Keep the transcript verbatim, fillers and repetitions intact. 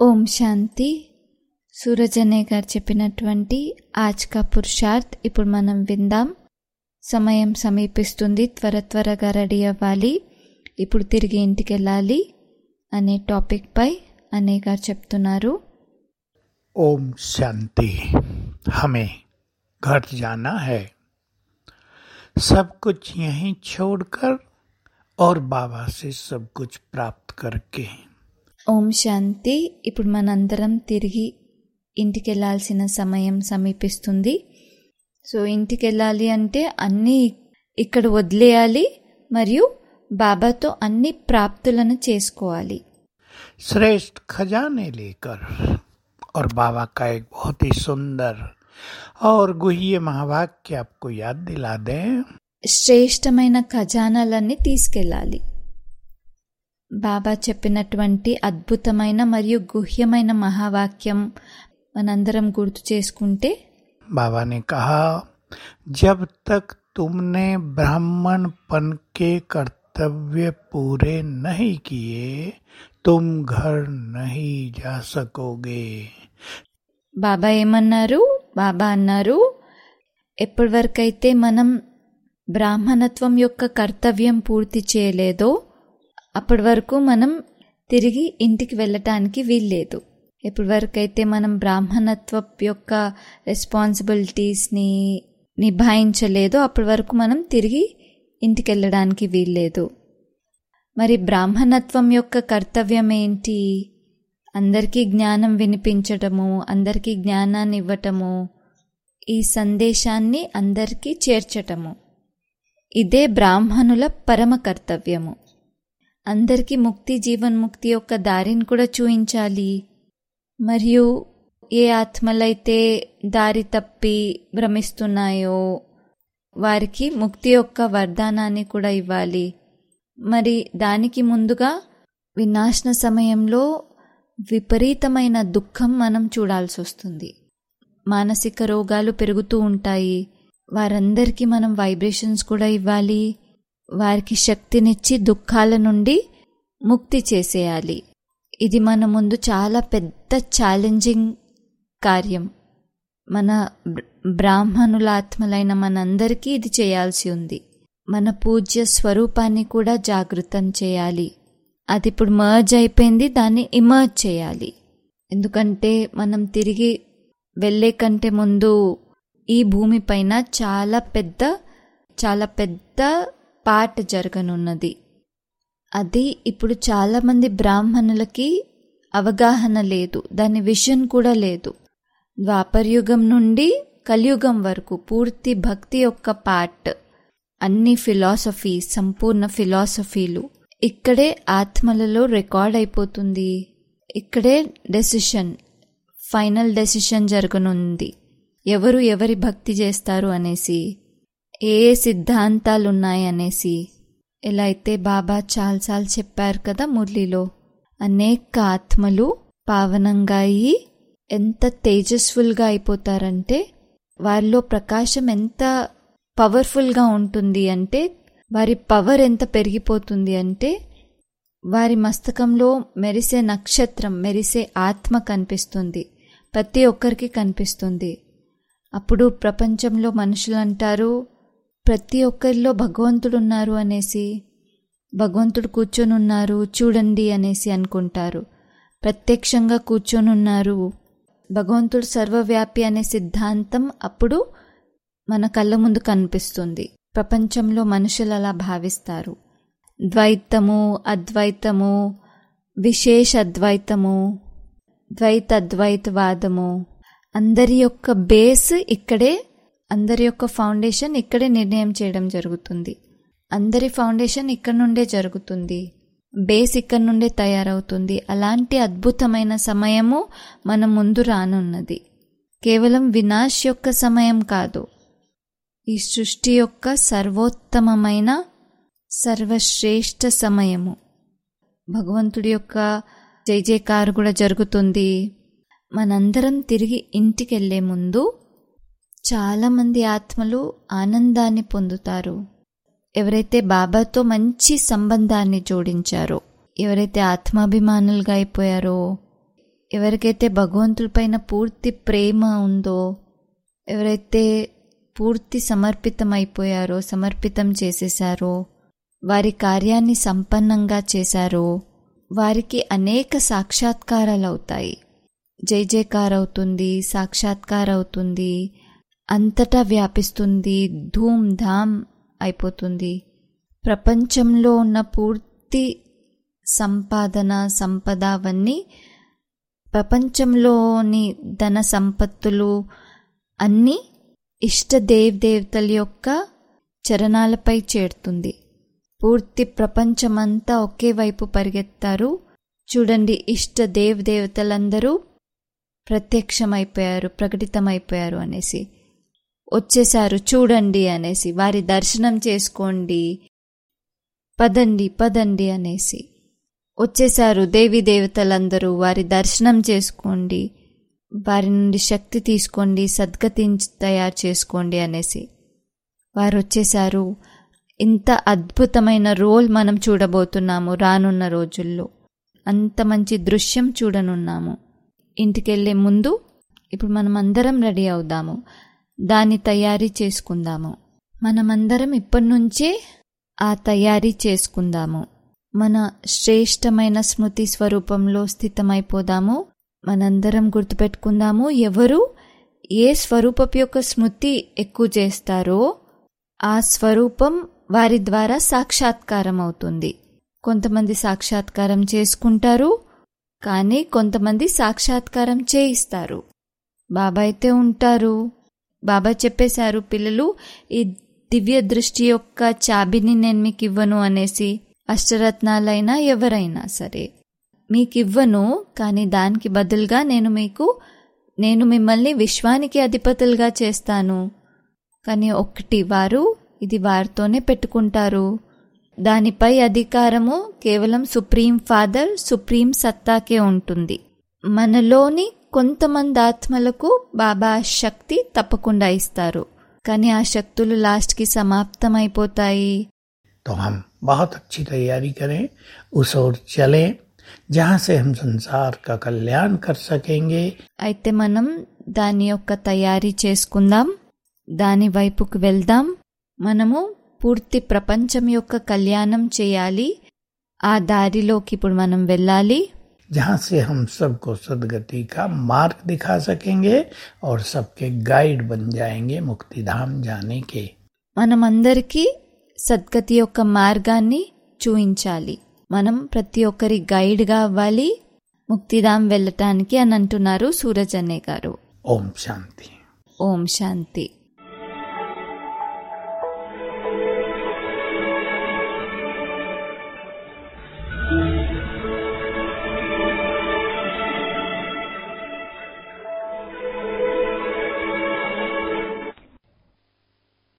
ఓం శాంతి. సూరజ్ అనే గారు చెప్పినటువంటి ఆజ్ కా పురుషార్థ్ ఇప్పుడు మనం విందాం. సమయం సమీపిస్తుంది, త్వర త్వరగా రెడీ అవ్వాలి, ఇప్పుడు తిరిగి ఇంటికి వెళ్ళాలి అనే టాపిక్ పై అనే గారు చెప్తున్నారు. ओम शांति. हमें घर जाना है, सब कुछ यहीं छोड़कर और बाबा से सब कुछ प्राप्त करके. ఓం శాంతి. ఇప్పుడు మనందరం తిరిగి ఇంటికి వెళ్ళాల్సిన సమయం సమీపిస్తుంది. సో ఇంటికి వెళ్ళాలి అంటే అన్నీ ఇక్కడ వదిలేయాలి మరియు బాబాతో అన్ని ప్రాప్తులను చేసుకోవాలి. श्रेष्ठ खजाने लेकर और बाबा का एक बहुत ही सुंदर और गुह्य महावाक्य आपको याद दिला दें. శ్రేష్టమైన ఖజానాలన్నీ తీసుకెళ్ళాలి. బాబా చెప్పినటువంటి అద్భుతమైన మరియు గుహ్యమైన మహావాక్యం మనందరం గుర్తు చేసుకుంటే, बाबा ने कहा, जब तक तुमने ब्राह्मणपन के कर्तव्य पूरे नहीं किए तुम घर नहीं जा सकोगे. బాబా ఏమన్నారు? బాబా అన్నారు, ఎప్పటి వరకైతే మనం బ్రాహ్మణత్వం యొక్క కర్తవ్యం పూర్తి చేయలేదో అప్పటి వరకు మనం తిరిగి ఇంటికి వెళ్ళటానికి వీల్లేదు. ఎప్పటి వరకైతే మనం బ్రాహ్మణత్వం యొక్క రెస్పాన్సిబిలిటీస్ని నిభాయించలేదో అప్పటి వరకు మనం తిరిగి ఇంటికి వెళ్ళడానికి వీల్లేదు. మరి బ్రాహ్మణత్వం యొక్క కర్తవ్యం ఏంటి? అందరికీ జ్ఞానం వినిపించటము, అందరికీ జ్ఞానాన్ని ఇవ్వటము, ఈ సందేశాన్ని అందరికీ చేర్చటము. ఇదే బ్రాహ్మణుల పరమ కర్తవ్యము. అందరికీ ముక్తి, జీవన్ముక్తి యొక్క దారిని కూడా చూయించాలి. మరియు ఏ ఆత్మలైతే దారి తప్పి భ్రమిస్తున్నాయో వారికి ముక్తి యొక్క వరదానాన్ని కూడా ఇవ్వాలి. మరి దానికి ముందుగా వినాశన సమయంలో విపరీతమైన దుఃఖం మనం చూడాల్సి వస్తుంది. మానసిక రోగాలు పెరుగుతూ ఉంటాయి. వారందరికీ మనం వైబ్రేషన్స్ కూడా ఇవ్వాలి. వారికి శక్తినిచ్చి దుఃఖాల నుండి ముక్తి చేసేయాలి. ఇది మన ముందు చాలా పెద్ద ఛాలెంజింగ్ కార్యం. మన బ్రాహ్మణుల ఆత్మలైన మనందరికీ ఇది చేయాల్సి ఉంది. మన పూజ్య స్వరూపాన్ని కూడా జాగృతం చేయాలి. అది ఇప్పుడు మర్జ్ అయిపోయింది, దాన్ని ఇమర్జ్ చేయాలి. ఎందుకంటే మనం తిరిగి వెళ్ళే కంటే ముందు ఈ భూమిపైన చాలా పెద్ద చాలా పెద్ద పాట జరగనున్నది. అది ఇప్పుడు చాలామంది బ్రాహ్మణులకి అవగాహన లేదు, దాని విజన్ కూడా లేదు. ద్వాపరయుగం నుండి కలియుగం వరకు పూర్తి భక్తి యొక్క పార్ట్, అన్ని ఫిలాసఫీ, సంపూర్ణ ఫిలాసఫీలు ఇక్కడే ఆత్మలలో రికార్డ్ అయిపోతుంది. ఇక్కడే డెసిషన్, ఫైనల్ డెసిషన్ జరగనుంది. ఎవరు ఎవరి భక్తి చేస్తారు అనేసి, ఏ ఏ సిద్ధాంతాలు ఉన్నాయనేసి. ఎలా అయితే బాబా చాలాసార్లు చెప్పారు కదా మురళిలో, అనేక ఆత్మలు పావనంగా అయ్యి ఎంత తేజస్ఫుల్గా అయిపోతారంటే, వారిలో ప్రకాశం ఎంత పవర్ఫుల్గా ఉంటుంది అంటే, వారి పవర్ ఎంత పెరిగిపోతుంది అంటే, వారి మస్తకంలో మెరిసే నక్షత్రం, మెరిసే ఆత్మ కనిపిస్తుంది, ప్రతి ఒక్కరికి కనిపిస్తుంది. అప్పుడు ప్రపంచంలో మనుషులు అంటారు ప్రతి ఒక్కరిలో భగవంతుడు ఉన్నారు అనేసి, భగవంతుడు కూర్చొని ఉన్నారు చూడండి అనేసి అనుకుంటారు. ప్రత్యక్షంగా కూర్చొని ఉన్నారు, భగవంతుడు సర్వవ్యాపి అనే సిద్ధాంతం అప్పుడు మన కళ్ళ ముందు కనిపిస్తుంది. ప్రపంచంలో మనుషులు అలా భావిస్తారు. ద్వైతము, అద్వైతము, విశేష అద్వైతము, ద్వైత అద్వైతవాదము, అందరి యొక్క బేస్ ఇక్కడే, అందరి యొక్క ఫౌండేషన్ ఇక్కడే నిర్ణయం చేయడం జరుగుతుంది. అందరి ఫౌండేషన్ ఇక్కడ నుండే జరుగుతుంది, బేస్ ఇక్కడ నుండే తయారవుతుంది. అలాంటి అద్భుతమైన సమయము మన ముందు రానున్నది. కేవలం వినాశ్ యొక్క సమయం కాదు, ఈ సృష్టి యొక్క సర్వోత్తమమైన సర్వశ్రేష్ఠ సమయము. భగవంతుడి యొక్క జై జయకారు కూడా జరుగుతుంది. మనందరం తిరిగి ఇంటికి వెళ్ళే ముందు చాలామంది ఆత్మలు ఆనందాన్ని పొందుతారు. ఎవరైతే బాబాతో మంచి సంబంధాన్ని జోడించారో, ఎవరైతే ఆత్మాభిమానులుగా అయిపోయారో, ఎవరికైతే భగవంతుడిపైన పూర్తి ప్రేమ ఉందో, ఎవరైతే పూర్తి సమర్పితం అయిపోయారో, సమర్పితం చేసేశారో, వారి కార్యాన్ని సంపన్నంగా చేశారో వారికి అనేక సాక్షాత్కారాలు అవుతాయి. జై జయకార్ అవుతుంది, సాక్షాత్కార్ అవుతుంది, అంతటా వ్యాపిస్తుంది, ధూమ్ ధామ్ అయిపోతుంది. ప్రపంచంలో ఉన్న పూర్తి సంపాదన, సంపద అవన్నీ, ప్రపంచంలోని ధన సంపత్తులు అన్నీ ఇష్ట దేవ్ దేవతల యొక్క చరణాలపై చేరుతుంది. పూర్తి ప్రపంచమంతా ఒకే వైపు పరిగెత్తారు. చూడండి, ఇష్ట దేవ్ దేవతలందరూ ప్రత్యక్షమైపోయారు, ప్రకటితమైపోయారు అనేసి వచ్చేశారు. చూడండి అనేసి, వారి దర్శనం చేసుకోండి, పదండి పదండి అనేసి వచ్చేశారు. దేవీ దేవతలందరూ వారి దర్శనం చేసుకోండి, వారి నుండి శక్తి తీసుకోండి, సద్గతిని తయారు చేసుకోండి అనేసి వారు వచ్చేశారు. ఇంత అద్భుతమైన రోల్ మనం చూడబోతున్నాము రానున్న రోజుల్లో. అంత మంచి దృశ్యం చూడనున్నాము. ఇంటికెళ్లే ముందు ఇప్పుడు మనం అందరం రెడీ అవుదాము, దాన్ని తయారీ చేసుకుందాము. మనమందరం ఇప్పటి నుంచే ఆ తయారీ చేసుకుందాము. మన శ్రేష్టమైన స్మృతి స్వరూపంలో స్థితమైపోదాము. మనందరం గుర్తుపెట్టుకుందాము, ఎవరు ఏ స్వరూపం యొక్క స్మృతి ఎక్కువ చేస్తారో ఆ స్వరూపం వారి ద్వారా సాక్షాత్కారం అవుతుంది. కొంతమంది సాక్షాత్కారం చేసుకుంటారు, కానీ కొంతమంది సాక్షాత్కారం చేయిస్తారు. బాబా అయితే ఉంటారు, బాబా చెప్పేశారు, పిల్లలు ఈ దివ్య దృష్టి యొక్క చాబిని నేను మీకు ఇవ్వను అనేసి. అష్టరత్నాలైనా ఎవరైనా సరే మీకు ఇవ్వను, కానీ దానికి బదులుగా నేను మీకు నేను మిమ్మల్ని విశ్వానికి అధిపతులుగా చేస్తాను. కానీ ఒక్కటి, వారు ఇది వారితోనే పెట్టుకుంటారు. దానిపై అధికారము కేవలం సుప్రీం ఫాదర్, సుప్రీం సత్తాకే ఉంటుంది. మనలోని కొంతమంది ఆత్మలకు బాబా శక్తి తప్పకుండా ఇస్తారు, కానీ ఆ శక్తులు లాస్ట్కి సమాప్తమైపోతాయి. तो हम बहुत अच्छी तैयारी करें, उस ओर चलें जहाँ से हम संसार का कल्याण कर सकेंगे. అయితే మనం దాని యొక్క తయారీ చేసుకుందాం, దాని వైపుకు వెళ్దాం. మనము పూర్తి ప్రపంచం యొక్క కళ్యాణం చేయాలి. ఆ దారిలోకి ఇప్పుడు మనం వెళ్ళాలి, जहाँ से हम सबको सदगति का मार्ग दिखा सकेंगे और सबके गाइड बन जाएंगे मुक्ति धाम जाने के. మనమందరికీ సద్గతి యొక్క మార్గాన్ని చూయించాలి. మనం ప్రతి ఒక్కరి గైడ్గా అవ్వాలి ముక్తిధాం వెళ్ళటానికి అని అంటున్నారు సూరజ్ అన్నయ్య గారు. ఓం శాంతి. ఓం శాంతి.